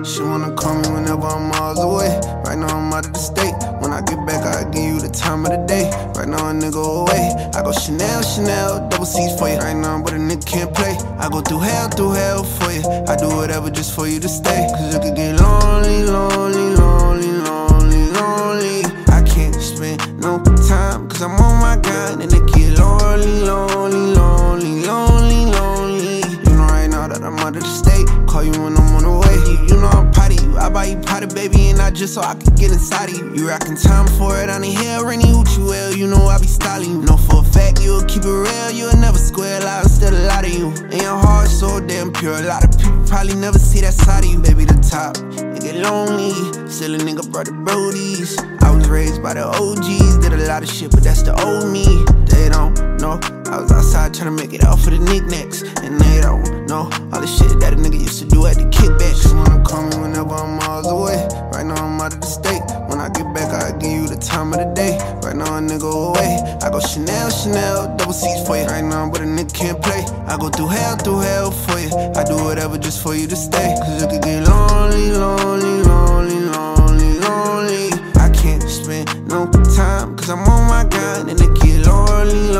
She wanna call me whenever I'm miles away. Right now I'm out of the state. When I get back, I give you the time of the day. Right now a nigga away. I go Chanel, double C's for you. Right now, but a nigga can't play. I go through hell for you. I do whatever just for you to stay. Cause it could get lonely. I can't spend no time, cause I'm on my grind. And it get lonely. You know right now that I'm out of the state. Call you when I'm on the way. You know I'm proud of you. I buy you potted, baby, and not just so I can get inside of you. You rockin' time for it, I need hair, rainy hoochie well. You know I be styling you. Know for a fact you'll keep it real. You'll never square a lie, instead a lot of you. And your heart so damn pure. A lot of people probably never see that side of you. Baby, the top, it get lonely. Still a nigga brought the brodies. I was raised by the OGs. Did a lot of shit, but that's the old me. They don't know I was outside tryna make it out for the knickknacks. And they don't know all the shit that a nigga used to do at the kickback. She wanna call me whenever I'm miles away. Right now I'm out of the state. When I get back, I give you the time of the day. Right now a nigga away. I go Chanel, double C's for you. Right now, but a nigga can't play. I go through hell for you. I do whatever just for you to stay. Cause it could get lonely. I can't spend no time, cause I'm on my grind. And it get lonely.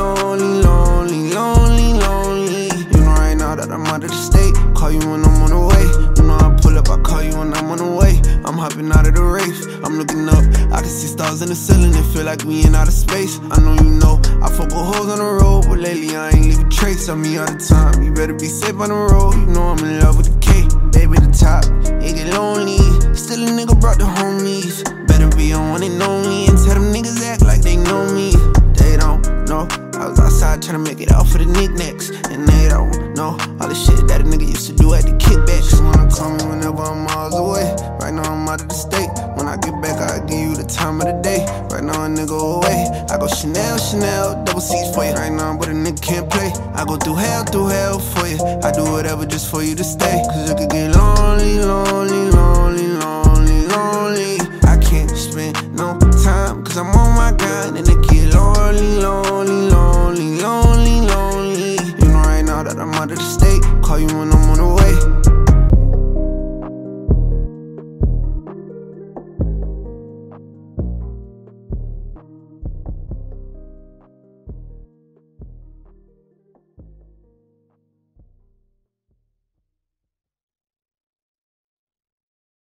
You know right now that I'm out of the state. Call you when I'm on the way. You know I pull up, I call you when I'm on the way. I'm hopping out of the Wraith, I'm looking up. I can see stars in the ceiling, it feel like we in outer space. I know you know, I fuck with hoes on the road, but lately I ain't leave a trace on me all the time. You better be safe on the road, you know I'm in love with the K. Baby, the top, it get lonely. Still a nigga brought the homies. Better be on one and only, and tell them niggas act like they know me. They don't know I was outside tryna make it out for the knickknacks. And they don't know all the shit that a nigga used to do at the kickback. She wanna call me whenever I'm miles away. Right now I'm out of the state. When I get back, I give you the time of the day. Right now a nigga away. I go Chanel, double C's for you. Right now, but a nigga can't play. I go through hell for you. I do whatever just for you to stay. Cause it could get lonely.